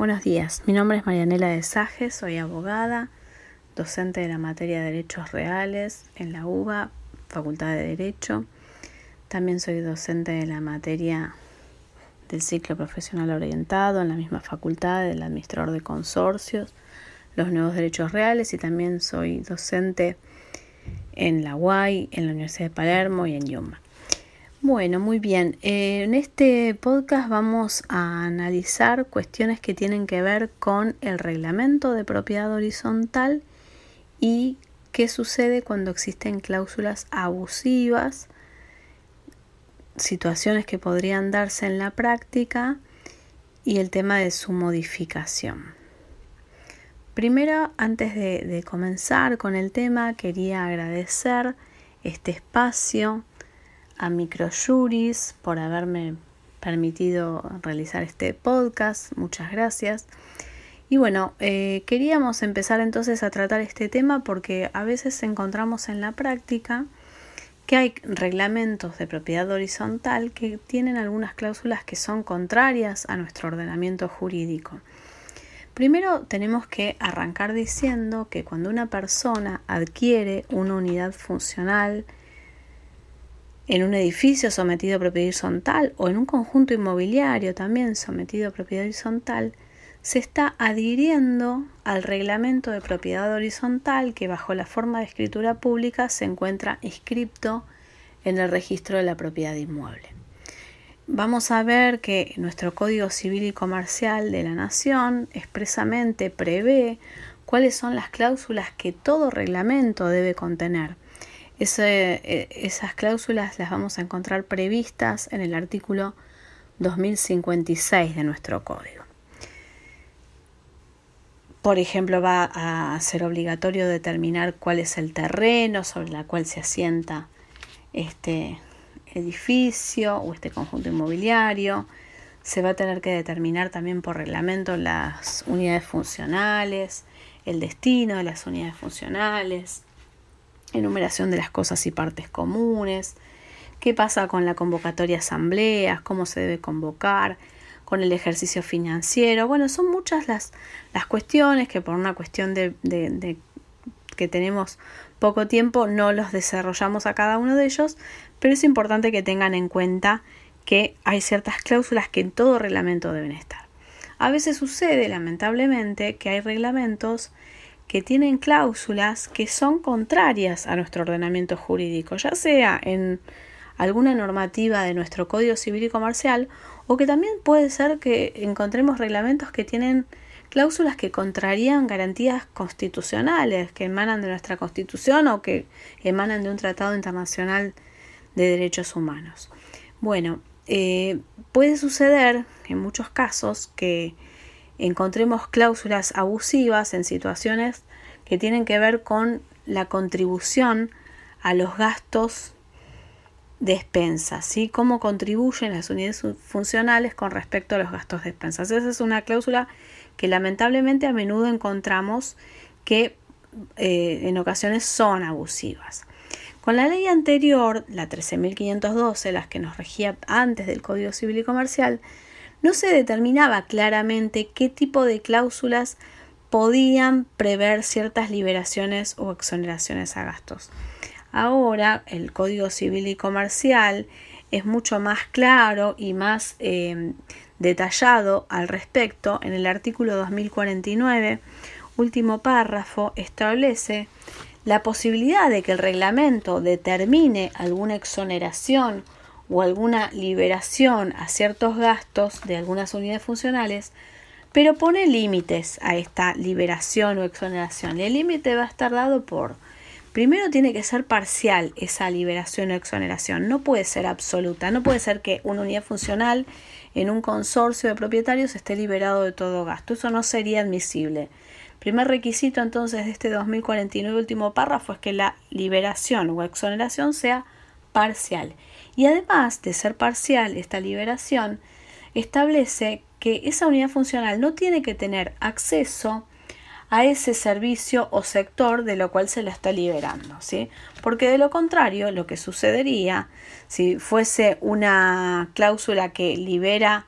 Buenos días, mi nombre es Marianela de Sajes, soy abogada, docente de la materia de Derechos Reales en la UBA, Facultad de Derecho. También soy docente de la materia del ciclo profesional orientado en la misma facultad, del administrador de consorcios, los nuevos derechos reales, y también soy docente en la UAI, en la Universidad de Palermo y en Yuma. Bueno, muy bien. En este podcast vamos a analizar cuestiones que tienen que ver con el reglamento de propiedad horizontal y qué sucede cuando existen cláusulas abusivas, situaciones que podrían darse en la práctica y el tema de su modificación. Primero, antes de comenzar con el tema, quería agradecer este espacio a Microjuris por haberme permitido realizar este podcast. Muchas gracias. Y bueno, queríamos empezar entonces a tratar este tema porque a veces encontramos en la práctica que hay reglamentos de propiedad horizontal que tienen algunas cláusulas que son contrarias a nuestro ordenamiento jurídico. Primero tenemos que arrancar diciendo que cuando una persona adquiere una unidad funcional en un edificio sometido a propiedad horizontal o en un conjunto inmobiliario también sometido a propiedad horizontal, se está adhiriendo al reglamento de propiedad horizontal que bajo la forma de escritura pública se encuentra inscripto en el registro de la propiedad inmueble. Vamos a ver que nuestro Código Civil y Comercial de la Nación expresamente prevé cuáles son las cláusulas que todo reglamento debe contener. Esas cláusulas las vamos a encontrar previstas en el artículo 2056 de nuestro código. Por ejemplo, va a ser obligatorio determinar cuál es el terreno sobre el cual se asienta este edificio o este conjunto inmobiliario. Se va a tener que determinar también por reglamento las unidades funcionales, el destino de las unidades funcionales, enumeración de las cosas y partes comunes, qué pasa con la convocatoria a asambleas, cómo se debe convocar, con el ejercicio financiero. Bueno, son muchas las cuestiones que por una cuestión de que tenemos poco tiempo no los desarrollamos a cada uno de ellos, pero es importante que tengan en cuenta que hay ciertas cláusulas que en todo reglamento deben estar. A veces sucede, lamentablemente, que hay reglamentos que tienen cláusulas que son contrarias a nuestro ordenamiento jurídico, ya sea en alguna normativa de nuestro Código Civil y Comercial, o que también puede ser que encontremos reglamentos que tienen cláusulas que contrarían garantías constitucionales que emanan de nuestra Constitución o que emanan de un tratado internacional de derechos humanos. Bueno, puede suceder en muchos casos que encontremos cláusulas abusivas en situaciones que tienen que ver con la contribución a los gastos de expensas, ¿sí? Cómo contribuyen las unidades funcionales con respecto a los gastos de expensas. Esa es una cláusula que lamentablemente a menudo encontramos que en ocasiones son abusivas. Con la ley anterior, la 13.512, las que nos regía antes del Código Civil y Comercial, no se determinaba claramente qué tipo de cláusulas podían prever ciertas liberaciones o exoneraciones a gastos. Ahora el Código Civil y Comercial es mucho más claro y más detallado al respecto. En el artículo 2049, último párrafo, establece la posibilidad de que el reglamento determine alguna exoneración o alguna liberación a ciertos gastos de algunas unidades funcionales, pero pone límites a esta liberación o exoneración. El límite va a estar dado primero tiene que ser parcial esa liberación o exoneración, no puede ser absoluta, no puede ser que una unidad funcional en un consorcio de propietarios esté liberado de todo gasto, eso no sería admisible. Primer requisito entonces de este 2049 último párrafo es que la liberación o exoneración sea parcial. Y además de ser parcial, esta liberación establece que esa unidad funcional no tiene que tener acceso a ese servicio o sector de lo cual se la está liberando, ¿sí? Porque de lo contrario, lo que sucedería, si fuese una cláusula que libera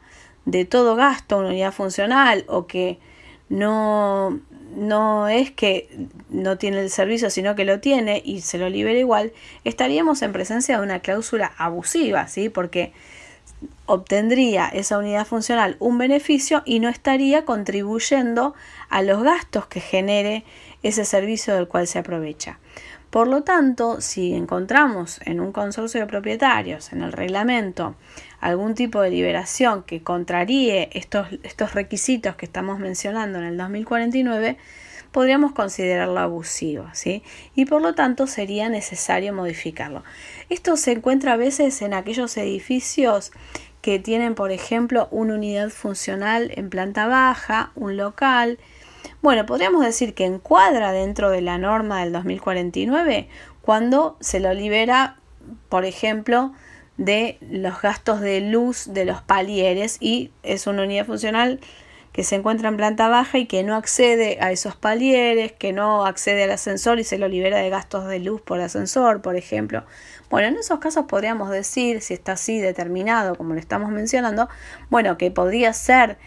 de todo gasto una unidad funcional, o que no es que no tiene el servicio, sino que lo tiene y se lo libera igual, estaríamos en presencia de una cláusula abusiva, ¿sí? Porque obtendría esa unidad funcional un beneficio y no estaría contribuyendo a los gastos que genere ese servicio del cual se aprovecha. Por lo tanto, si encontramos en un consorcio de propietarios, en el reglamento, algún tipo de liberación que contraríe estos requisitos que estamos mencionando en el 2049, podríamos considerarlo abusivo, ¿sí? Y por lo tanto sería necesario modificarlo. Esto se encuentra a veces en aquellos edificios que tienen, por ejemplo, una unidad funcional en planta baja, un local. Bueno, podríamos decir que encuadra dentro de la norma del 2049 cuando se lo libera, por ejemplo, de los gastos de luz de los palieres, y es una unidad funcional que se encuentra en planta baja y que no accede a esos palieres, que no accede al ascensor y se lo libera de gastos de luz por ascensor, por ejemplo. Bueno, en esos casos podríamos decir, si está así determinado como lo estamos mencionando, bueno, que podría ser,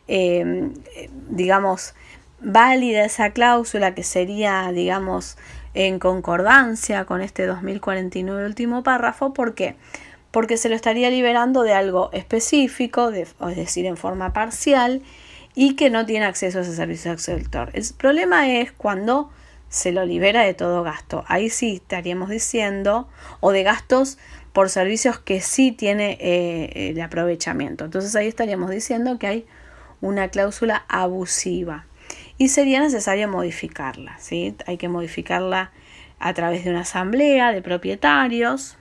válida esa cláusula, que sería, en concordancia con este 2049 último párrafo. ¿Por qué? Porque se lo estaría liberando de algo específico, es decir, en forma parcial, y que no tiene acceso a ese servicio del sector. El problema es cuando se lo libera de todo gasto. Ahí sí estaríamos diciendo, o de gastos por servicios que sí tiene el aprovechamiento. Entonces ahí estaríamos diciendo que hay una cláusula abusiva y sería necesario modificarla, ¿sí? Hay que modificarla a través de una asamblea de propietarios.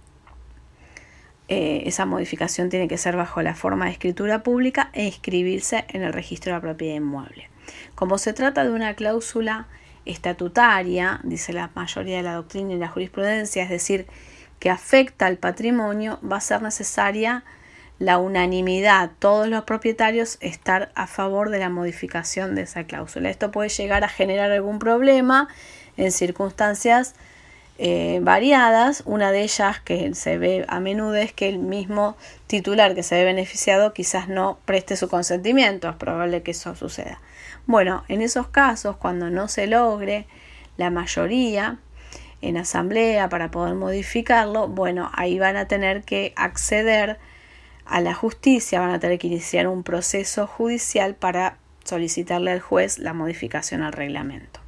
Esa modificación tiene que ser bajo la forma de escritura pública e inscribirse en el registro de la propiedad inmueble. Como se trata de una cláusula estatutaria, dice la mayoría de la doctrina y la jurisprudencia, es decir, que afecta al patrimonio, va a ser necesaria la unanimidad, todos los propietarios estar a favor de la modificación de esa cláusula. Esto puede llegar a generar algún problema en circunstancias variadas. Una de ellas que se ve a menudo es que el mismo titular que se ve beneficiado quizás no preste su consentimiento. Es probable que eso suceda. Bueno, en esos casos, cuando no se logre la mayoría en asamblea para poder modificarlo, bueno, ahí van a tener que acceder a la justicia, van a tener que iniciar un proceso judicial para solicitarle al juez la modificación al reglamento.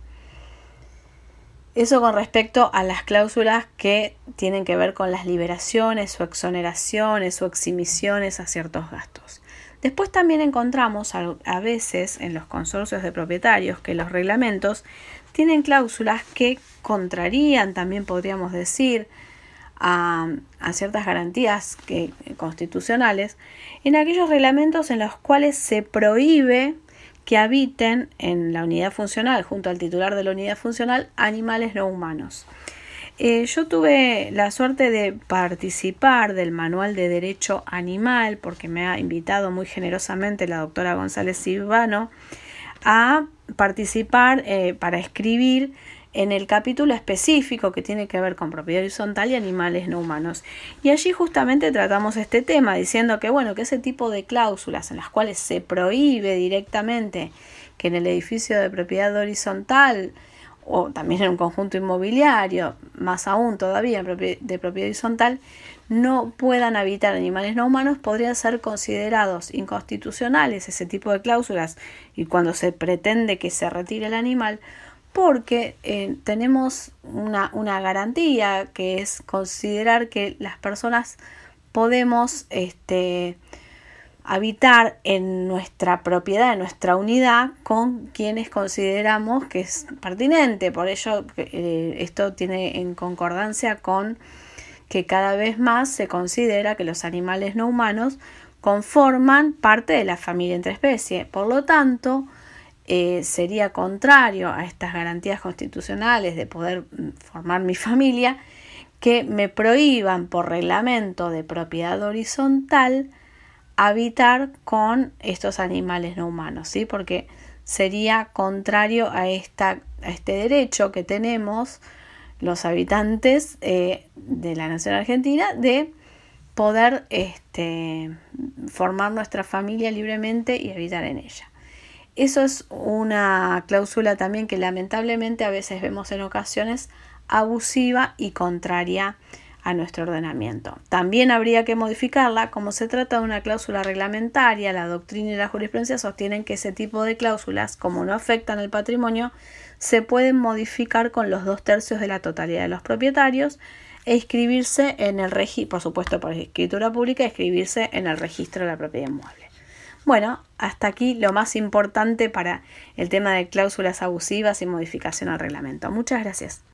Eso con respecto a las cláusulas que tienen que ver con las liberaciones o exoneraciones o eximisiones a ciertos gastos. Después también encontramos a veces en los consorcios de propietarios que los reglamentos tienen cláusulas que contrarían, también podríamos decir, a ciertas garantías constitucionales, en aquellos reglamentos en los cuales se prohíbe que habiten en la unidad funcional, junto al titular de la unidad funcional, animales no humanos. Yo tuve la suerte de participar del Manual de Derecho Animal, porque me ha invitado muy generosamente la doctora González Silvano a participar para escribir en el capítulo específico que tiene que ver con propiedad horizontal y animales no humanos. Y allí justamente tratamos este tema, diciendo que que ese tipo de cláusulas en las cuales se prohíbe directamente que en el edificio de propiedad horizontal, o también en un conjunto inmobiliario, más aún todavía de propiedad horizontal, no puedan habitar animales no humanos, podrían ser considerados inconstitucionales ese tipo de cláusulas, y cuando se pretende que se retire el animal, porque tenemos una garantía, que es considerar que las personas podemos habitar en nuestra propiedad, en nuestra unidad, con quienes consideramos que es pertinente. Por ello, esto tiene en concordancia con que cada vez más se considera que los animales no humanos conforman parte de la familia entre especies. Por lo tanto, sería contrario a estas garantías constitucionales de poder formar mi familia que me prohíban por reglamento de propiedad horizontal habitar con estos animales no humanos, ¿sí? Porque sería contrario a este derecho que tenemos los habitantes de la nación argentina de poder formar nuestra familia libremente y habitar en ella. Eso es una cláusula también que lamentablemente a veces vemos en ocasiones abusiva y contraria a nuestro ordenamiento. También habría que modificarla. Como se trata de una cláusula reglamentaria, la doctrina y la jurisprudencia sostienen que ese tipo de cláusulas, como no afectan el patrimonio, se pueden modificar con los 2/3 de la totalidad de los propietarios e inscribirse en el registro, por supuesto por escritura pública, inscribirse en el registro de la propiedad inmueble. Bueno, hasta aquí lo más importante para el tema de cláusulas abusivas y modificación al reglamento. Muchas gracias.